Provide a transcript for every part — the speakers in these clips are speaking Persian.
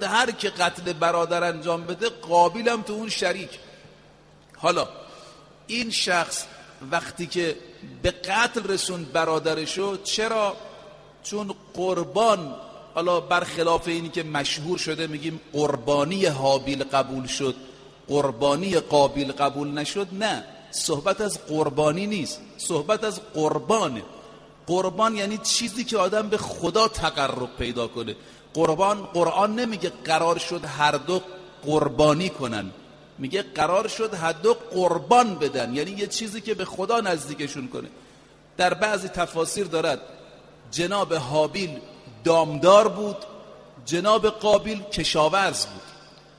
هر که قتل برادر انجام بده قابیل هم تو اون شریک. حالا این شخص وقتی که به قتل رسوند برادرشو، چرا؟ چون قربان، حالا برخلاف اینی که مشهور شده میگیم قربانی حابیل قبول شد قربانی قابیل قبول نشد، نه، صحبت از قربانی نیست، صحبت از قربانه. قربان یعنی چیزی که آدم به خدا تقرب پیدا کنه. قرآن نمیگه قرار شد هر دو قربانی کنن، میگه قرار شد هر دو قربان بدن، یعنی یه چیزی که به خدا نزدیکشون کنه. در بعضی تفاسیر دارد جناب حابیل دامدار بود، جناب قابیل کشاورز بود.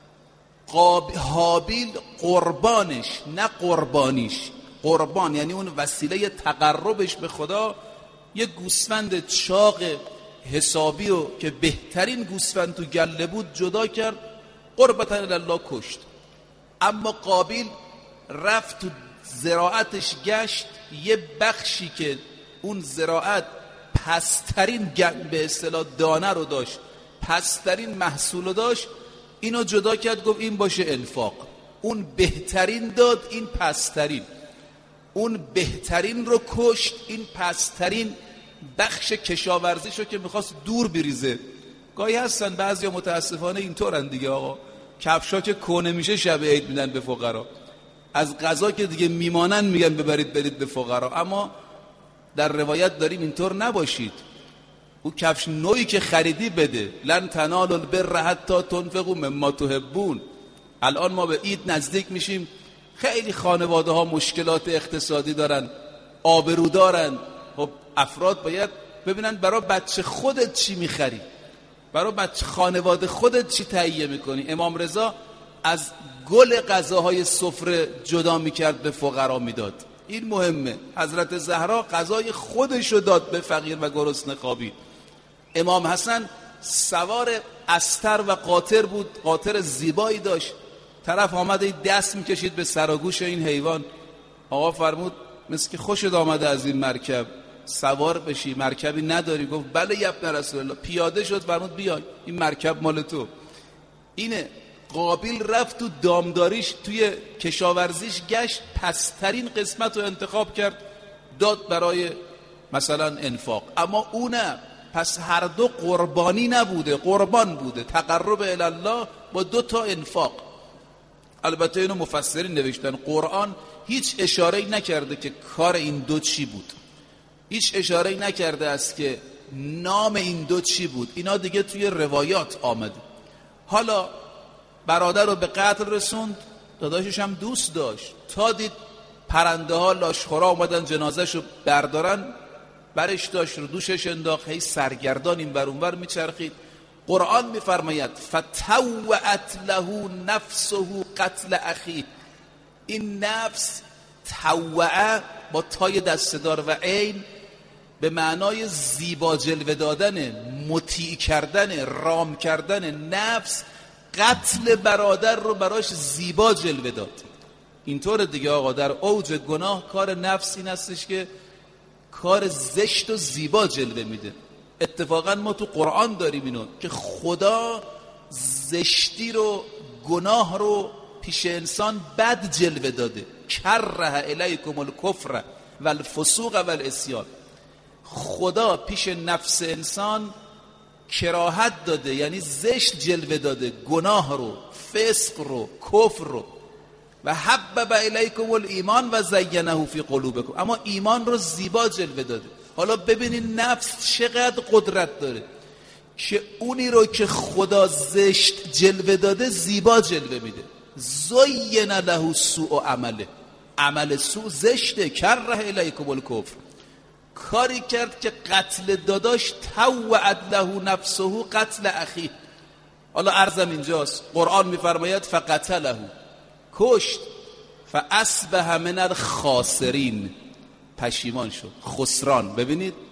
حابیل قربانش نه قربانیش. قربان یعنی اون وسیله تقربش به خدا، یه گوسفند چاق حسابی رو که بهترین گوسفند تو گله بود جدا کرد، قربتا الله کشت. اما قابیل رفت تو زراعتش گشت، یه بخشی که اون زراعت پسترین به اصطلاح دانه رو داشت، پسترین محصول رو داشت، اینو جدا کرد، گفت این باشه انفاق. اون بهترین داد، این پسترین. اون بهترین رو کشت، این پسترین بخش کشاورزیشو که میخواست دور بریزه. گاهی هستن بعضیا متاسفانه اینطورن دیگه آقا، کفشا که کنه میشه شب عید میدن به فقرا، از غذا که دیگه میمانن میگن ببرید برید به فقرا. اما در روایت داریم اینطور نباشید. او کفش نوعی که خریدی بده. لن تنالوا البر حتی تنفقوا مما تحبون. الان ما به عید نزدیک میشیم، خیلی خانواده ها مشکلات اقتصادی دارن، آبرو دارن. خب افراد باید ببینن برای بچه خودت چی میخری، برای بچه خانواده خودت چی تهیه میکنی. امام رضا از گل غذاهای سفره جدا میکرد به فقرا میداد، این مهمه. حضرت زهرا غذای خودشو داد به فقیر و گرسنه خوابید. امام حسن سوار استر و قاطر بود، قاطر زیبایی داشت. طرف آمده دست میکشید به سر و گوش این حیوان. آقا فرمود مثل که خوشت آمده از این مرکب، سوار بشی، مرکبی نداری؟ گفت بله یا ابن رسول الله. پیاده شد، فرمود بیای این مرکب مال تو. اینه قابیل رفت تو دامداریش، توی کشاورزیش گشت، پسترین قسمت رو انتخاب کرد داد برای مثلا انفاق. اما او نه. پس هر دو قربانی نبوده، قربان بوده، تقرب الله با 2 تا انفاق. البته اینو مفسرین نوشتن، قرآن هیچ اشاره‌ای نکرده که کار این دو چی بود، هیچ اشاره‌ای نکرده است که نام این دو چی بود. اینا دیگه توی روایات آمده. حالا برادر رو به قتل رسوند، داداشش هم دوست داشت، تا دید پرنده ها لاشخورا اومدن جنازش رو بردارن، برش داشت، رو دوشش انداخت، هی سرگردان این بر اون بر میچرخید. قرآن میفرماید فتوعت له نفسه قتل اخیه. این نفس توعه با تای دستدار و عین به معنای زیبا جلوه دادن، مطیع کردن، رام کردن. نفس قتل برادر رو براش زیبا جلوه داد. اینطور دیگه آقا، در اوج گناه کار نفس این هستش که کار زشت و زیبا جلوه میده. اتفاقا ما تو قرآن داریم اینو که خدا زشتی رو، گناه رو پیش انسان بد جلوه داده. کره الیکم الکفر والفسوق والعصیان. خدا پیش نفس انسان کراهت داده، یعنی زشت جلوه داده، گناه رو، فسق رو، کفر رو. و حبب الیکم الایمان و زینه فی قلوبکم. اما ایمان رو زیبا جلوه داده. حالا ببینید نفس چقدر قدرت داره که اونی رو که خدا زشت جلوه داده زیبا جلوه میده. زین له سوء عمله. عمل سوء زشته. کره الیکم الکفر. کاری کرد که قتل داداش، توعد له نفسه قتل اخیه. حالا عرضم اینجاست، قرآن میفرماید فقتله، کشت، فاصبح من الخاسرین، پشیمان شد، خسران. ببینید